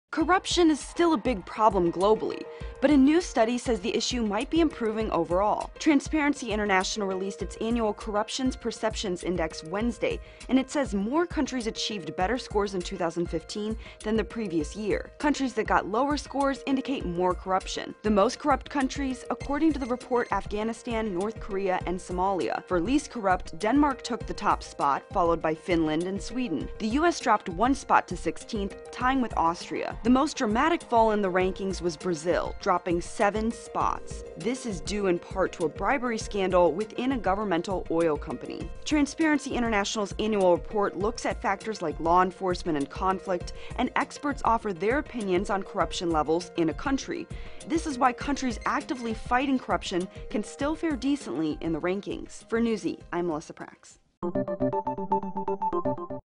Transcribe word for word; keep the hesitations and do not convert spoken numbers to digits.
Corruption is still a big problem globally, but a new study says the issue might be improving overall. Transparency International released its annual Corruption Perceptions Index Wednesday, and it says more countries achieved better scores in two thousand fifteen than the previous year. Countries that got lower scores indicate more corruption. The most corrupt countries, according to the report, Afghanistan, North Korea, and Somalia. For least corrupt, Denmark took the top spot, followed by Finland and Sweden. The U S dropped one spot to sixteenth, tying with Austria. The most dramatic fall in the rankings was Brazil, dropping seven spots. This is due in part to a bribery scandal within a governmental oil company. Transparency International's annual report looks at factors like law enforcement and conflict, and experts offer their opinions on corruption levels in a country. This is why countries actively fighting corruption can still fare decently in the rankings. For Newsy, I'm Melissa Prax.